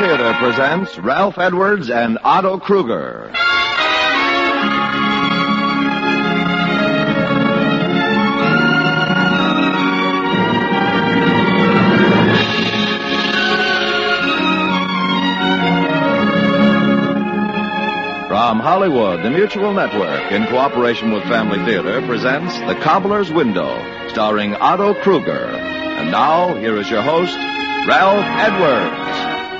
Theater presents Ralph Edwards and Otto Kruger. From Hollywood, the Mutual Network, in cooperation with Family Theater, presents The Cobbler's Window, starring Otto Kruger. And now, here is your host, Ralph Edwards.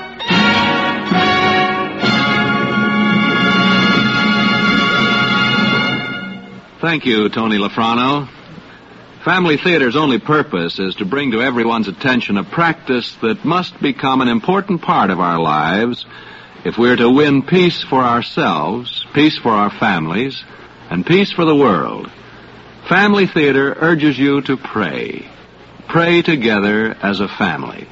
Thank you, Tony Lafrano. Family Theater's only purpose is to bring to everyone's attention a practice that must become an important part of our lives if we're to win peace for ourselves, peace for our families, and peace for the world. Family Theater urges you to pray. Pray together as a family.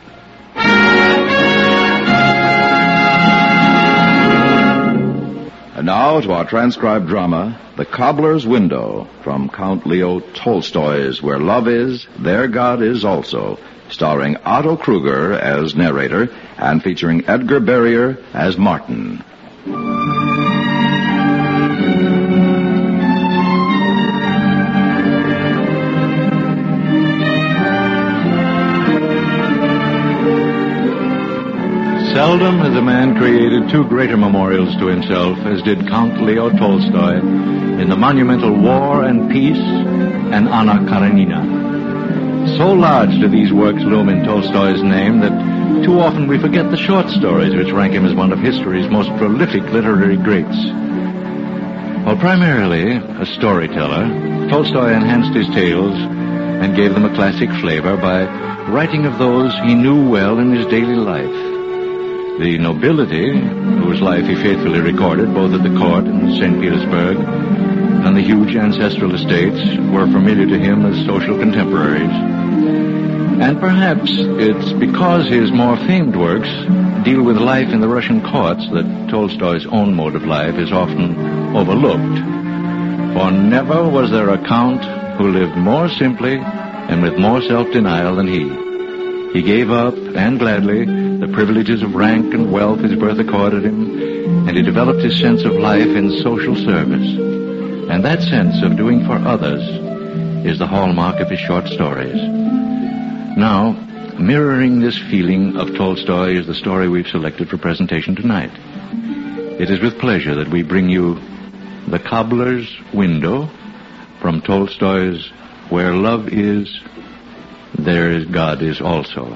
And now to our transcribed drama, The Cobbler's Window, from Count Leo Tolstoy's Where Love Is, There God Is Also, starring Otto Kruger as narrator and featuring Edgar Barrier as Martin. Seldom has a man created two greater memorials to himself as did Count Leo Tolstoy in the monumental War and Peace and Anna Karenina. So large do these works loom in Tolstoy's name that too often we forget the short stories which rank him as one of history's most prolific literary greats. While primarily a storyteller, Tolstoy enhanced his tales and gave them a classic flavor by writing of those he knew well in his daily life. The nobility, whose life he faithfully recorded both at the court in St. Petersburg and the huge ancestral estates, were familiar to him as social contemporaries. And perhaps it's because his more famed works deal with life in the Russian courts that Tolstoy's own mode of life is often overlooked. For never was there a count who lived more simply and with more self-denial than he. He gave up, and gladly, the privileges of rank and wealth his birth accorded him, and he developed his sense of life in social service. And that sense of doing for others is the hallmark of his short stories. Now, mirroring this feeling of Tolstoy is the story we've selected for presentation tonight. It is with pleasure that we bring you The Cobbler's Window from Tolstoy's Where Love Is, There God Is Also.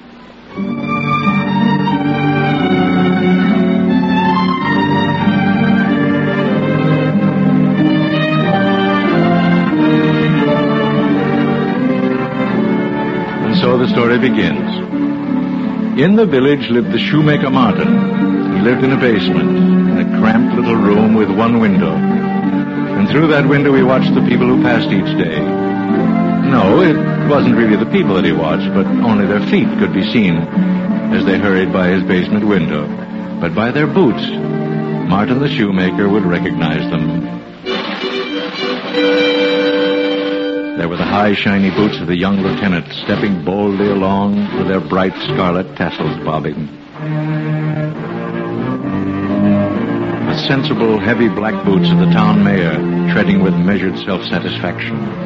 And so the story begins. In the village lived the shoemaker Martin. He lived in a basement, in a cramped little room with one window. And through that window he watched the people who passed each day. No, it wasn't really the people that he watched, but only their feet could be seen as they hurried by his basement window. But by their boots, Martin the shoemaker would recognize them. There were the high, shiny boots of the young lieutenant, stepping boldly along with their bright scarlet tassels bobbing. The sensible, heavy black boots of the town mayor, treading with measured self-satisfaction.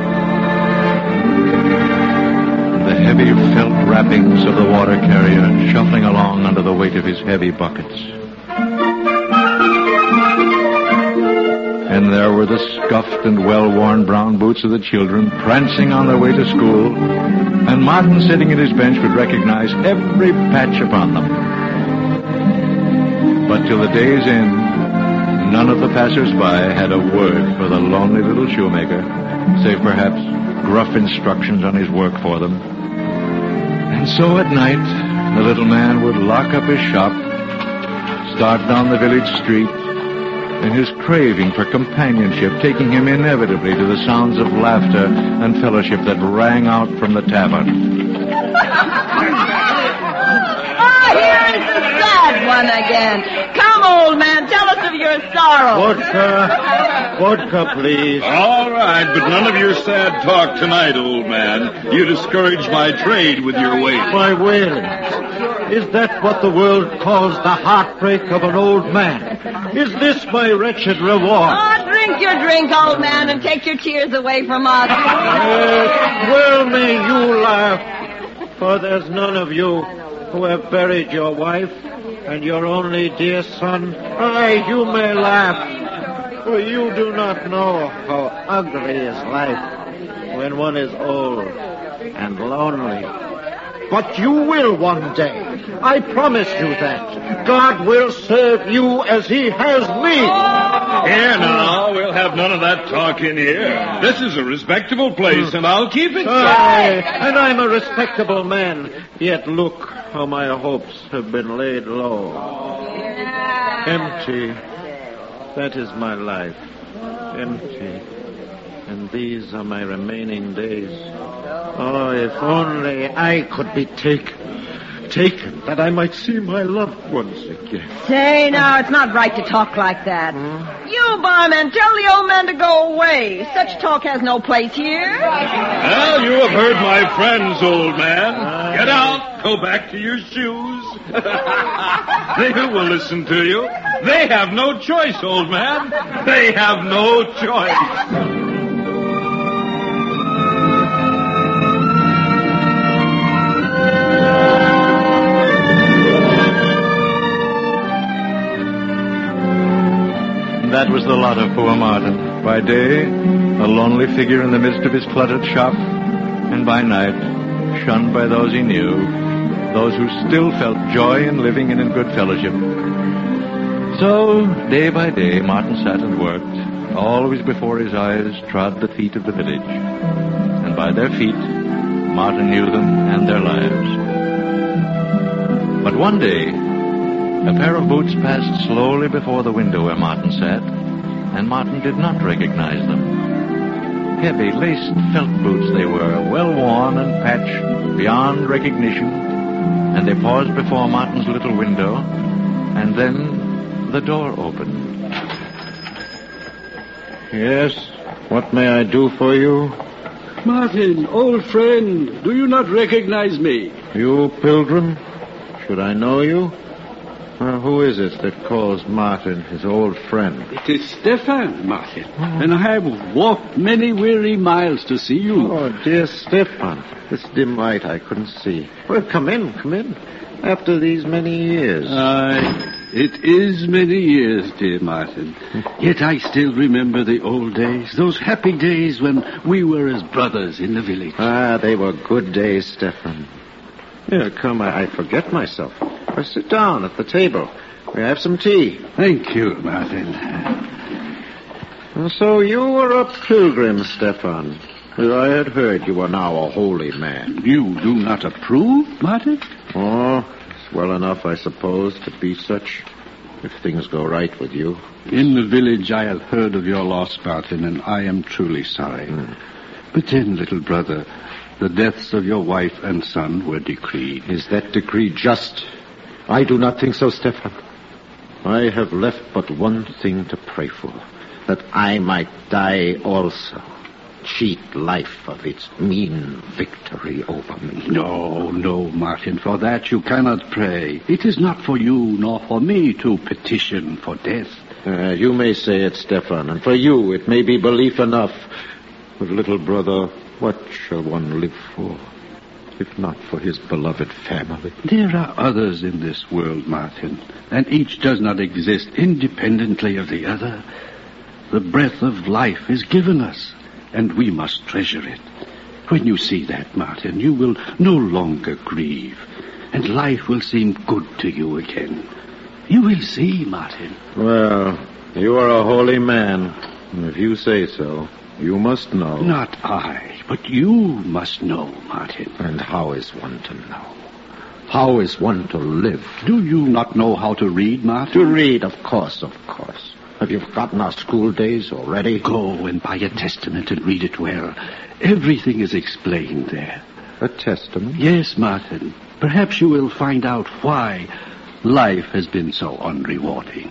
The heavy felt wrappings of the water carrier shuffling along under the weight of his heavy buckets. And there were the scuffed and well-worn brown boots of the children prancing on their way to school, and Martin sitting at his bench would recognize every patch upon them. But till the day's end, none of the passers-by had a word for the lonely little shoemaker, save perhaps gruff instructions on his work for them. And so at night, the little man would lock up his shop, start down the village street, and his craving for companionship taking him inevitably to the sounds of laughter and fellowship that rang out from the tavern. Here's the sad one again. Come, old man, tell us of your sorrow. Vodka, please. All right, but none of your sad talk tonight, old man. You discouraged my trade with your waiter. My waiter. Is that what the world calls the heartbreak of an old man? Is this my wretched reward? Oh, drink your drink, old man, and take your tears away from us. Well, may you laugh, for there's none of you who have buried your wife and your only dear son. Aye, you may laugh, for you do not know how ugly is life when one is old and lonely. But you will one day. I promise you that. God will serve you as he has me. Here now, we'll have none of that talk in here. This is a respectable place, and I'll keep it so. Aye, and I'm a respectable man. Yet look how my hopes have been laid low. Empty. That is my life. Empty. And these are my remaining days. Oh, if only I could be taken, that I might see my loved ones again. Say, now, it's not right to talk like that. You, barman, tell the old man to go away. Such talk has no place here. Well, you have heard my friends, old man. Get out. Go back to your shoes. They will listen to you. They have no choice, old man. They have no choice. That was the lot of poor Martin. By day, a lonely figure in the midst of his cluttered shop, and by night, shunned by those he knew, those who still felt joy in living and in good fellowship. So, day by day, Martin sat and worked. Always before his eyes trod the feet of the village. And by their feet, Martin knew them and their lives. But one day, a pair of boots passed slowly before the window where Martin sat, and Martin did not recognize them. Heavy, laced felt boots they were, well worn and patched beyond recognition, and they paused before Martin's little window, and then the door opened. Yes, what may I do for you? Martin, old friend, do you not recognize me? You, Pilgrim? Should I know you? Who is it that calls Martin his old friend? It is Stefan, Martin, and I have walked many weary miles to see you. Oh, dear Stefan. This dim light I couldn't see. Well, come in. After these many years. It is many years, dear Martin. Yet I still remember the old days, those happy days when we were as brothers in the village. They were good days, Stefan. Here, come, I forget myself. Sit down at the table. We have some tea. Thank you, Martin. So you were a pilgrim, Stefan. I had heard you were now a holy man. You do not approve, Martin? Oh, it's well enough, I suppose, to be such, if things go right with you. In the village I have heard of your loss, Martin, and I am truly sorry. But then, little brother, the deaths of your wife and son were decreed. Is that decree just? I do not think so, Stefan. I have left but one thing to pray for, that I might die also. Cheat life of its mean victory over me. No, Martin, for that you cannot pray. It is not for you nor for me to petition for death. You may say it, Stefan, and for you it may be belief enough. But, little brother, what shall one live for, if not for his beloved family? There are others in this world, Martin, and each does not exist independently of the other. The breath of life is given us, and we must treasure it. When you see that, Martin, you will no longer grieve, and life will seem good to you again. You will see, Martin. Well, you are a holy man, and if you say so, you must know. Not I, but you must know, Martin. And how is one to know? How is one to live? Do you not know how to read, Martin? To read, of course. Have you forgotten our school days already? Go and buy a testament and read it well. Everything is explained there. A testament? Yes, Martin. Perhaps you will find out why life has been so unrewarding.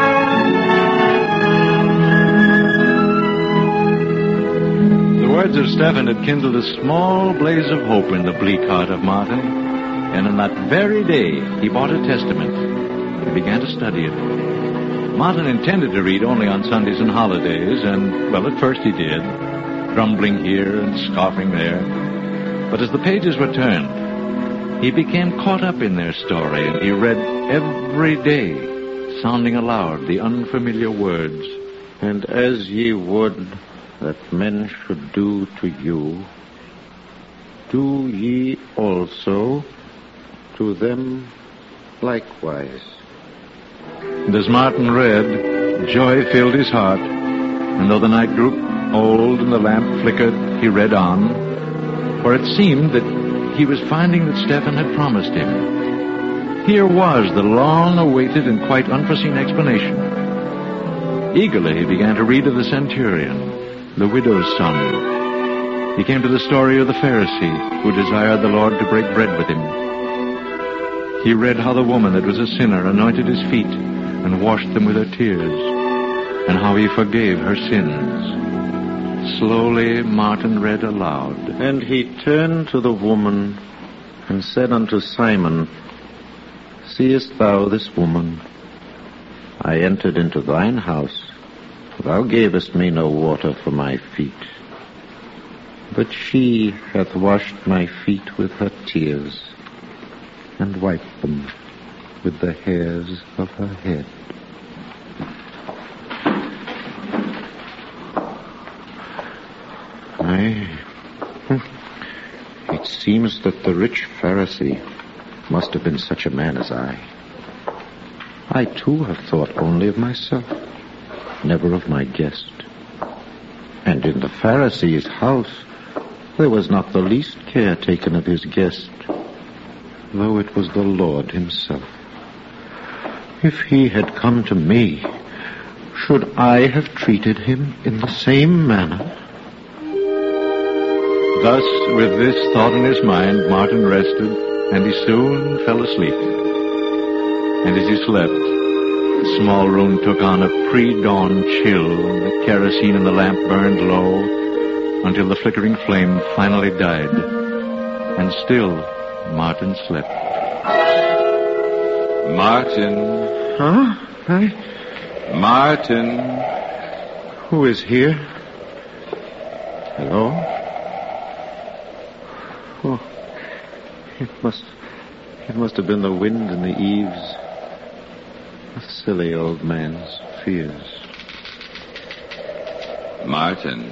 The words of Stephen had kindled a small blaze of hope in the bleak heart of Martin, and on that very day he bought a testament and began to study it. Martin intended to read only on Sundays and holidays, and, well, at first he did, grumbling here and scoffing there. But as the pages were turned, he became caught up in their story, and he read every day, sounding aloud the unfamiliar words. And as ye would that men should do to you, do ye also to them likewise. And as Martin read, joy filled his heart, and though the night grew old and the lamp flickered, he read on, for it seemed that he was finding that Stephen had promised him. Here was the long-awaited and quite unforeseen explanation. Eagerly he began to read of the centurion, the widow's son. He came to the story of the Pharisee who desired the Lord to break bread with him. He read how the woman that was a sinner anointed his feet and washed them with her tears, and how he forgave her sins. Slowly Martin read aloud. And he turned to the woman and said unto Simon, Seest thou this woman? I entered into thine house. Thou gavest me no water for my feet, but she hath washed my feet with her tears, and wiped them with the hairs of her head. It seems that the rich Pharisee must have been such a man as I. I too have thought only of myself, never of my guest. And in the Pharisee's house there was not the least care taken of his guest, though it was the Lord himself. If he had come to me, should I have treated him in the same manner? Thus, with this thought in his mind, Martin rested, and he soon fell asleep. And as he slept, the small room took on a pre-dawn chill, and the kerosene in the lamp burned low until the flickering flame finally died. And still, Martin slept. Martin. Huh? Martin. Who is here? Hello? Oh, it must have been the wind in the eaves. A silly old man's fears. Martin.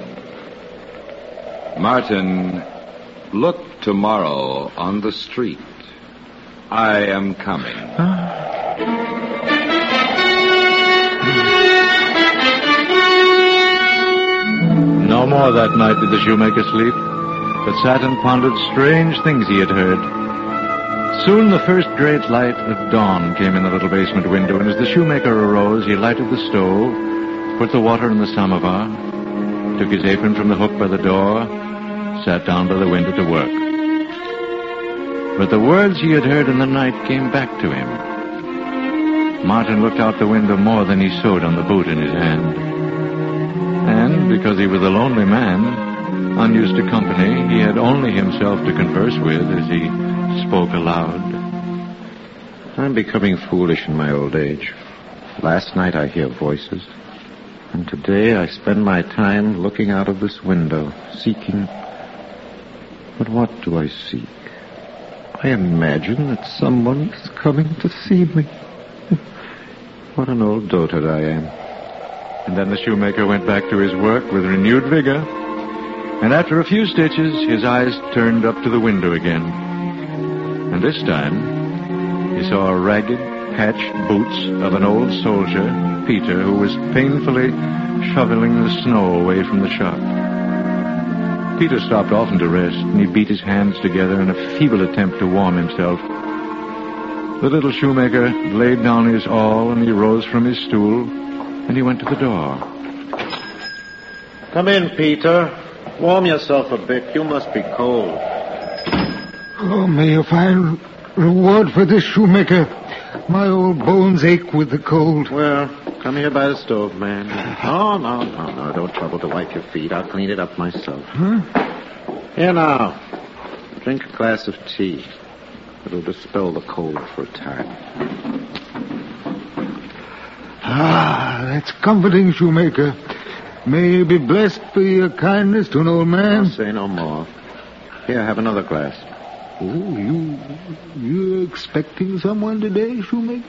Martin, look tomorrow on the street. I am coming. No more that night did the shoemaker sleep, but sat and pondered strange things he had heard. Soon the first great light of dawn came in the little basement window, and as the shoemaker arose, he lighted the stove, put the water in the samovar, took his apron from the hook by the door, sat down by the window to work. But the words he had heard in the night came back to him. Martin looked out the window more than he sewed on the boot in his hand. And because he was a lonely man, unused to company, he had only himself to converse with as he spoke aloud. I'm becoming foolish in my old age. Last night I hear voices, and today I spend my time looking out of this window, seeking. But what do I seek? I imagine that someone is coming to see me. What an old dotard I am. And then the shoemaker went back to his work with renewed vigor, and after a few stitches, his eyes turned up to the window again. And this time, he saw a ragged, patched boots of an old soldier, Peter, who was painfully shoveling the snow away from the shop. Peter stopped often to rest, and he beat his hands together in a feeble attempt to warm himself. The little shoemaker laid down his awl, and he rose from his stool, and he went to the door. Come in, Peter. Warm yourself a bit. You must be cold. Oh, may you find reward for this, shoemaker. My old bones ache with the cold. Well, come here by the stove, man. No. Don't trouble to wipe your feet. I'll clean it up myself. Huh? Here now. Drink a glass of tea. It'll dispel the cold for a time. That's comforting, shoemaker. May you be blessed for your kindness to an old man. I'll say no more. Here, have another glass. Oh, you're expecting someone today, shoemaker?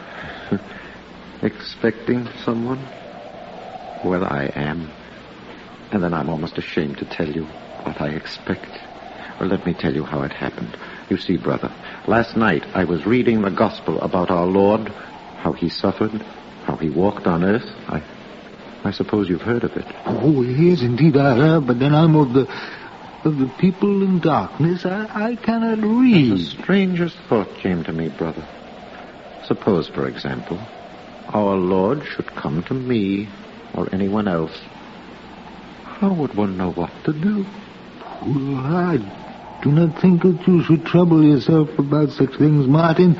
Expecting someone? Well, I am. And then I'm almost ashamed to tell you what I expect. Well, let me tell you how it happened. You see, brother, last night I was reading the gospel about our Lord, how he suffered, how he walked on earth. I suppose you've heard of it. Oh, yes, indeed I have, but then I'm of the people in darkness. I cannot read. The strangest thought came to me, brother. Suppose, for example, our Lord should come to me or anyone else. How would one know what to do? Well, I do not think that you should trouble yourself about such things, Martin.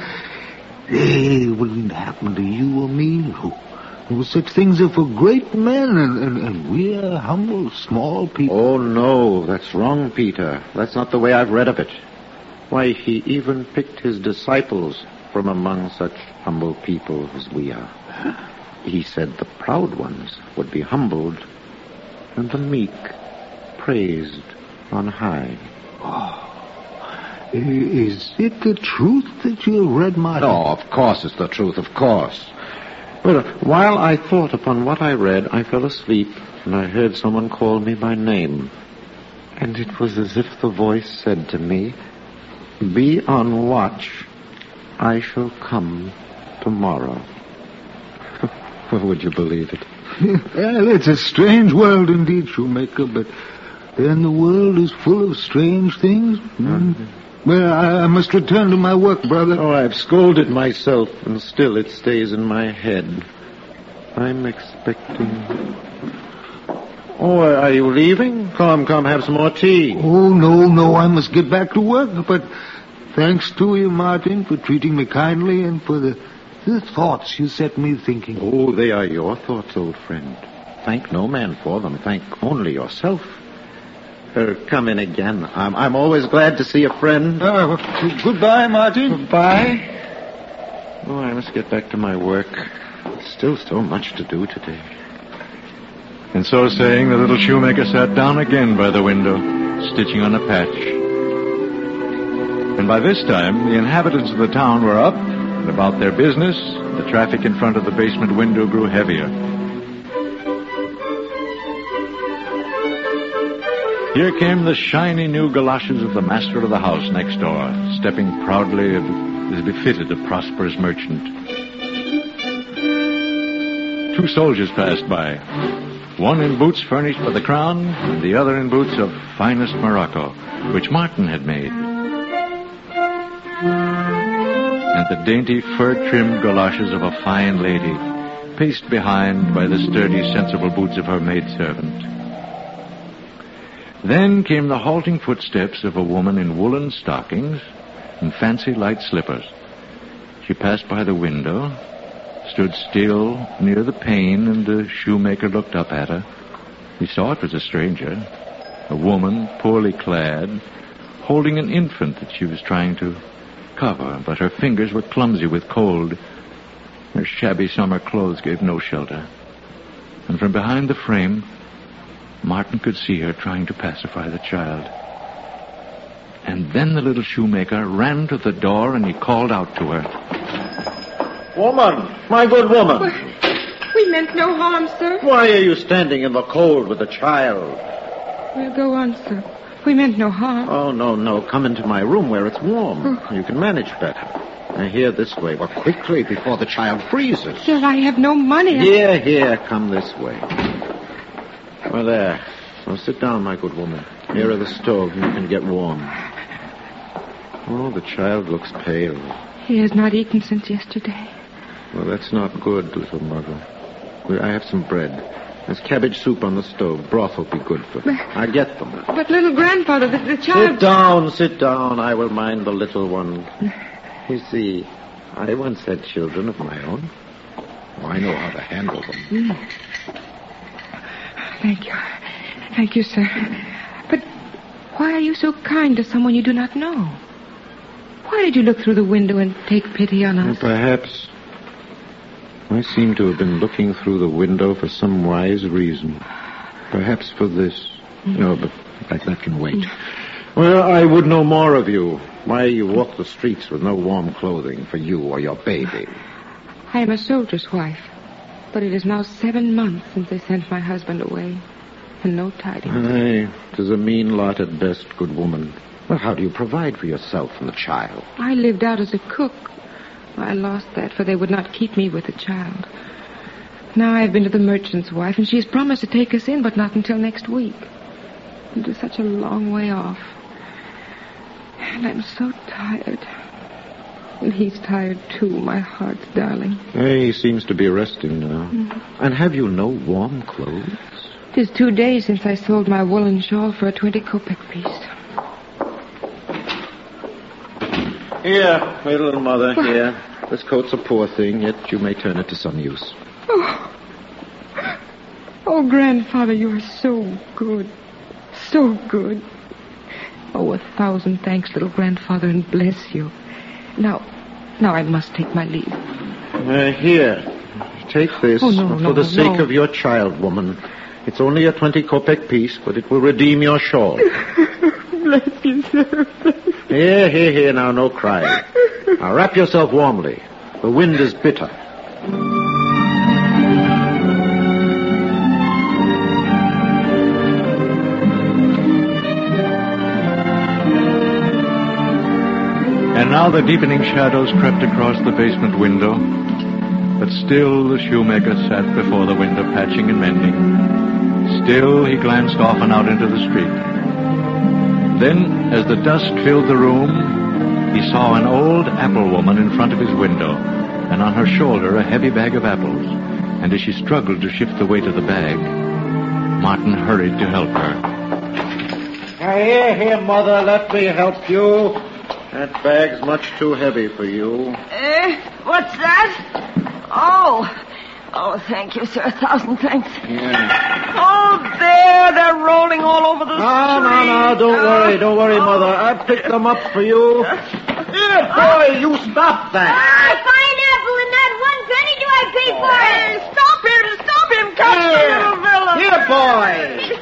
It wouldn't happen to you or me. Such things are for great men, and we are humble, small people. Oh, no, that's wrong, Peter. That's not the way I've read of it. Why, he even picked his disciples from among such humble people as we are. He said the proud ones would be humbled, and the meek praised on high. Oh, is it the truth that you have read, Martin? No, of course it's the truth, of course. Well, while I thought upon what I read, I fell asleep, and I heard someone call me by name. And it was as if the voice said to me, "Be on watch. I shall come tomorrow." Would you believe it? Well, it's a strange world indeed, shoemaker, but then the world is full of strange things. Well, I must return to my work, brother. Oh, I've scolded myself, and still it stays in my head. I'm expecting... Oh, are you leaving? Come, have some more tea. Oh, no, I must get back to work, but thanks to you, Martin, for treating me kindly and for the thoughts you set me thinking. Oh, they are your thoughts, old friend. Thank no man for them. Thank only yourself. Come in again. I'm always glad to see a friend. Goodbye, Martin. Goodbye. Oh, I must get back to my work. There's still so much to do today. And so saying, the little shoemaker sat down again by the window, stitching on a patch. And by this time, the inhabitants of the town were up and about their business. The traffic in front of the basement window grew heavier. Here came the shiny new galoshes of the master of the house next door, stepping proudly as befitted a prosperous merchant. 2 soldiers passed by, one in boots furnished by the crown, and the other in boots of finest Morocco, which Martin had made. And the dainty fur-trimmed galoshes of a fine lady, paced behind by the sturdy, sensible boots of her maidservant. Then came the halting footsteps of a woman in woolen stockings and fancy light slippers. She passed by the window, stood still near the pane, and the shoemaker looked up at her. He saw it was a stranger, a woman poorly clad, holding an infant that she was trying to cover, but her fingers were clumsy with cold. Her shabby summer clothes gave no shelter. And from behind the frame, Martin could see her trying to pacify the child. And then the little shoemaker ran to the door and he called out to her. Woman, my good woman. We meant no harm, sir. Why are you standing in the cold with the child? We'll go on, sir. We meant no harm. Oh, no. Come into my room where it's warm. You can manage better. Now, here, this way. Well, quickly, before the child freezes. Sir, I have no money. Here, come this way. Well, there. Now, sit down, my good woman. Nearer the stove, and you can get warm. Oh, the child looks pale. He has not eaten since yesterday. Well, that's not good, little mother. I have some bread. There's cabbage soup on the stove. Broth will be good for them. I'll get them. But, little grandfather, the child... Sit down. I will mind the little one. You see, I once had children of my own. I know how to handle them. Thank you. Thank you, sir. But why are you so kind to someone you do not know? Why did you look through the window and take pity on us? Perhaps I seem to have been looking through the window for some wise reason. Perhaps for this. No, but that can wait. Well, I would know more of you. Why you walk the streets with no warm clothing for you or your baby. I am a soldier's wife, but it is now 7 months since they sent my husband away, and no tidings. Aye, 'tis a mean lot at best, good woman. Well, how do you provide for yourself and the child? I lived out as a cook. I lost that, for they would not keep me with the child. Now I have been to the merchant's wife, and she has promised to take us in, but not until next week. It is such a long way off. And I'm so tired. And he's tired, too, my heart's darling. He seems to be resting now. And have you no warm clothes? It is 2 days since I sold my woolen shawl for a 20 kopeck piece. Here, wait a little, Mother, here. This coat's a poor thing, yet you may turn it to some use. Oh, Grandfather, you are so good. So good. Oh, 1,000 thanks, little Grandfather, and bless you. Now I must take my leave. Here, take this for the sake of your child, woman. It's only a 20 kopeck piece, but it will redeem your shawl. Bless you, sir. Here, now, no crying. Now, wrap yourself warmly. The wind is bitter. And now the deepening shadows crept across the basement window, but still the shoemaker sat before the window patching and mending. Still he glanced often out into the street. Then, as the dust filled the room, he saw an old apple woman in front of his window, and on her shoulder a heavy bag of apples. And as she struggled to shift the weight of the bag, Martin hurried to help her. Here, Mother, let me help you. That bag's much too heavy for you. What's that? Oh, thank you, sir. 1,000 thanks. Yeah. Oh, they're rolling all over the street. No, don't worry, Mother. I picked them up for you. Here, boy, you stop that. Fine apple and not 1 penny do I pay for it. Hey, stop him, catch the little villain. Here, boy.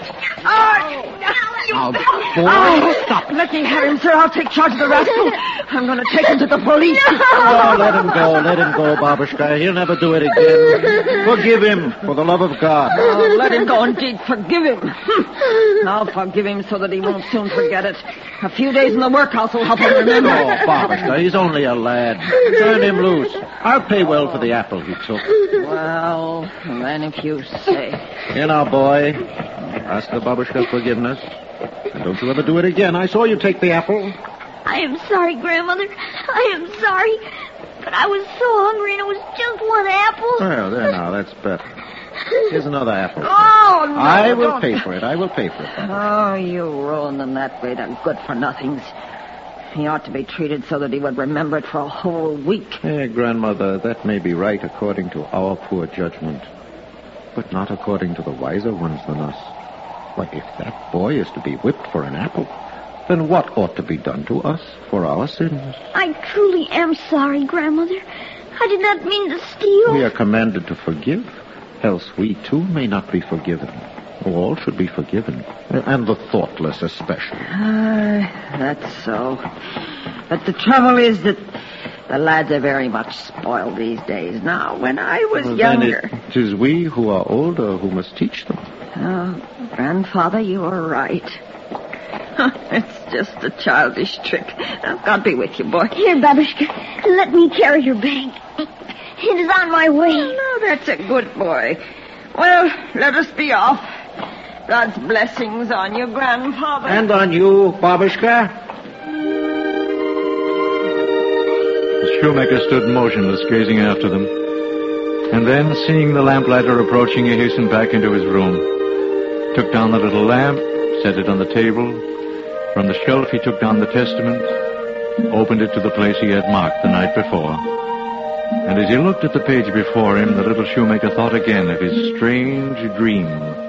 Stop. Let me have him, sir. I'll take charge of the rascal. I'm going to take him to the police. Oh, let him go, Babushka. He'll never do it again. Forgive him, for the love of God. Oh, let him go, indeed. Forgive him. I'll forgive him so that he won't soon forget it. A few days in the workhouse will help him remember. Oh, Babushka, he's only a lad. Turn him loose. I'll pay well for the apple he took. Well, then if you say. Here now, boy. Ask the Babushka forgiveness. And don't you ever do it again. I saw you take the apple. I am sorry, Grandmother. I am sorry. But I was so hungry and it was just 1 apple. Well, there now, that's better. Here's another apple. Oh, no, I will pay for it. Oh, you ruined them that way. They're good for nothings. He ought to be treated so that he would remember it for a whole week. Hey, Grandmother, that may be right according to our poor judgment, but not according to the wiser ones than us. Why, if that boy is to be whipped for an apple, then what ought to be done to us for our sins? I truly am sorry, Grandmother. I did not mean to steal. We are commanded to forgive, else we too may not be forgiven. All should be forgiven, and the thoughtless especially. That's so. But the trouble is that the lads are very much spoiled these days. Now, when I was younger... Then it is we who are older who must teach them. Oh, Grandfather, you are right. It's just a childish trick. Now, God be with you, boy. Here, Babushka, let me carry your bag. It is on my way. Oh, no, that's a good boy. Well, let us be off. God's blessings on you, Grandfather. And on you, Babushka. The shoemaker stood motionless, gazing after them. And then, seeing the lamplighter approaching, he hastened back into his room. Took down the little lamp, set it on the table. From the shelf, he took down the Testament, opened it to the place he had marked the night before, And as he looked at the page before him, the little shoemaker thought again of his strange dream.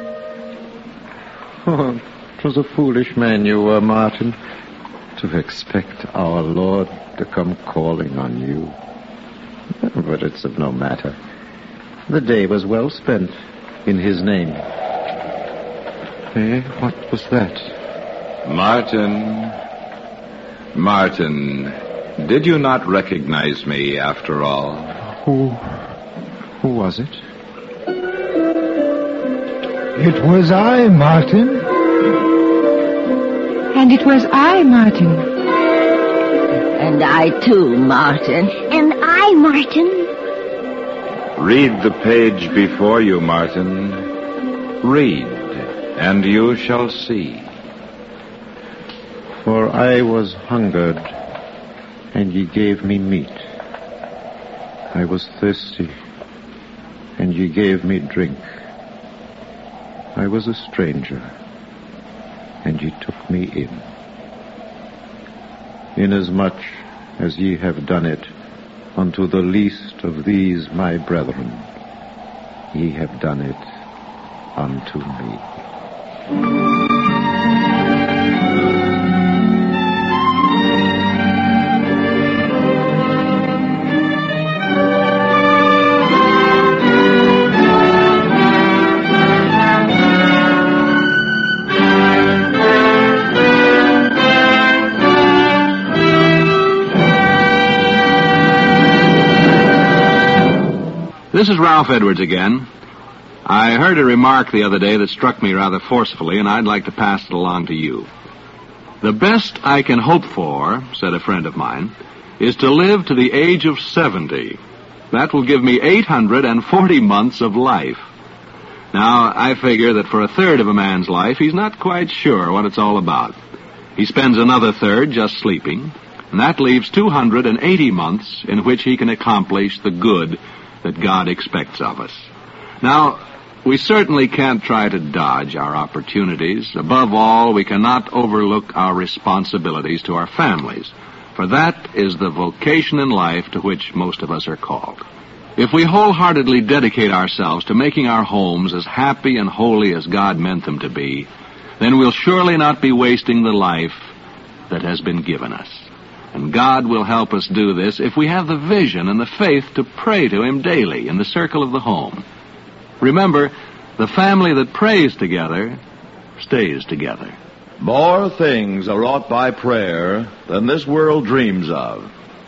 Oh, it was a foolish man you were, Martin, to expect our Lord to come calling on you. But it's of no matter. The day was well spent in his name. What was that? Martin, did you not recognize me after all? Who was it? It was I, Martin. And it was I, Martin. And I, too, Martin. And I, Martin. Read the page before you, Martin. Read, and you shall see. For I was hungered, and ye gave me meat. I was thirsty, and ye gave me drink. I was a stranger, and ye took me in. Inasmuch as ye have done it unto the least of these my brethren, ye have done it unto me. This is Ralph Edwards again. I heard a remark the other day that struck me rather forcefully, and I'd like to pass it along to you. The best I can hope for, said a friend of mine, is to live to the age of 70. That will give me 840 months of life. Now, I figure that for a third of a man's life, he's not quite sure what it's all about. He spends another third just sleeping, and that leaves 280 months in which he can accomplish the good that God expects of us. Now, we certainly can't try to dodge our opportunities. Above all, we cannot overlook our responsibilities to our families, for that is the vocation in life to which most of us are called. If we wholeheartedly dedicate ourselves to making our homes as happy and holy as God meant them to be, then we'll surely not be wasting the life that has been given us. And God will help us do this if we have the vision and the faith to pray to Him daily in the circle of the home. Remember, the family that prays together stays together. More things are wrought by prayer than this world dreams of.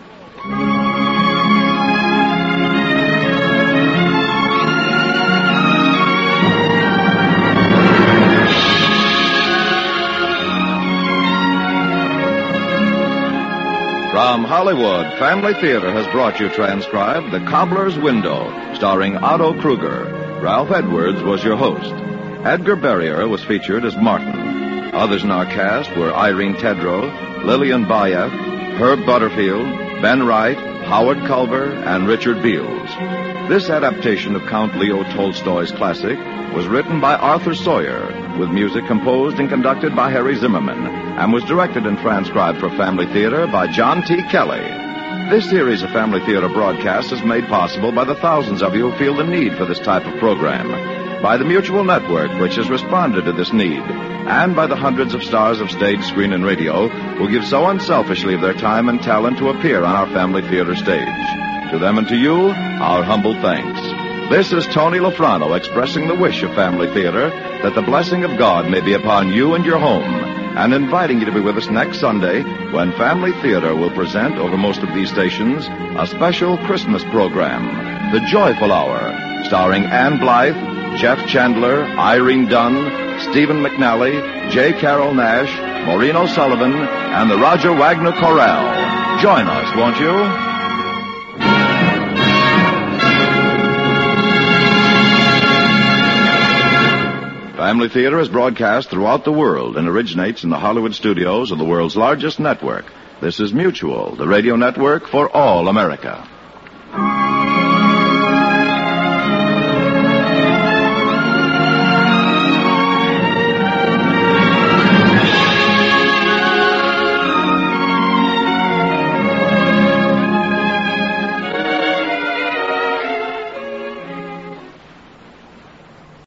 From Hollywood, Family Theater has brought you transcribed The Cobbler's Window, starring Otto Kruger. Ralph Edwards was your host. Edgar Barrier was featured as Martin. Others in our cast were Irene Tedrow, Lillian Bayef, Herb Butterfield, Ben Wright, Howard Culver, and Richard Beals. This adaptation of Count Leo Tolstoy's classic was written by Arthur Sawyer, with music composed and conducted by Harry Zimmerman, and was directed and transcribed for Family Theater by John T. Kelly. This series of Family Theater broadcasts is made possible by the thousands of you who feel the need for this type of program, by the Mutual Network, which has responded to this need, and by the hundreds of stars of stage, screen, and radio who give so unselfishly of their time and talent to appear on our Family Theater stage. To them and to you, our humble thanks. This is Tony Lafrano expressing the wish of Family Theater that the blessing of God may be upon you and your home, and inviting you to be with us next Sunday when Family Theater will present over most of these stations a special Christmas program, The Joyful Hour, starring Ann Blythe, Jeff Chandler, Irene Dunn, Stephen McNally, J. Carroll Nash, Maureen O'Sullivan, and the Roger Wagner Chorale. Join us, won't you? Family Theater is broadcast throughout the world and originates in the Hollywood studios of the world's largest network. This is Mutual, the radio network for all America.